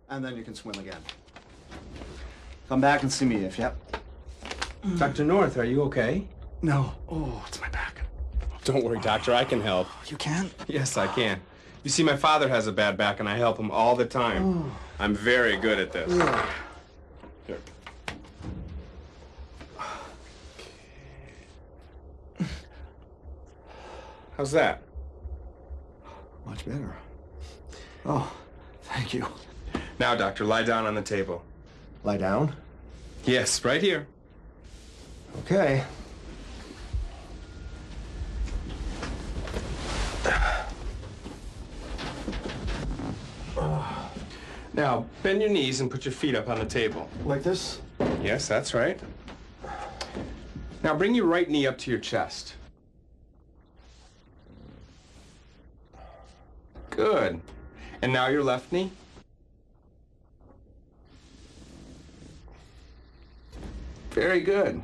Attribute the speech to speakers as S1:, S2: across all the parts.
S1: and then you can swim again. Come back and see me if, yep.
S2: Dr. North, are you okay?
S1: No. Oh, it's my back.
S2: Don't worry, doctor, I can help.
S1: You can?
S2: Yes, I can. You see, my father has a bad back, and I help him all the time. I'm very good at this. Here. How's that?
S1: Much better. Oh, thank you.
S2: Now, doctor, lie down on the table.
S1: Lie down.
S2: Yes, right here.
S1: Okay.
S2: Now, bend your knees and put your feet up on the table.
S1: Like this?
S2: Yes, that's right. Now, bring your right knee up to your chest. Good. And now your left knee. Very good.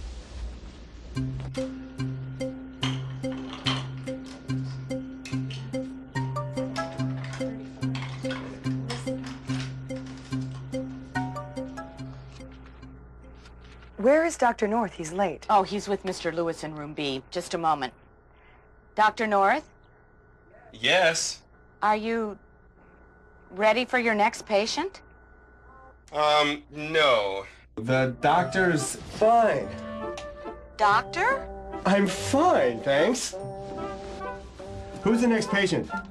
S3: Where is Dr. North? He's late.
S4: Oh, he's with Mr. Lewis in room B. Just a moment. Dr. North,
S2: Yes.
S4: are you ready for your next patient?
S2: No. The doctor's fine.
S4: Doctor?
S1: I'm fine, thanks. Who's the next patient?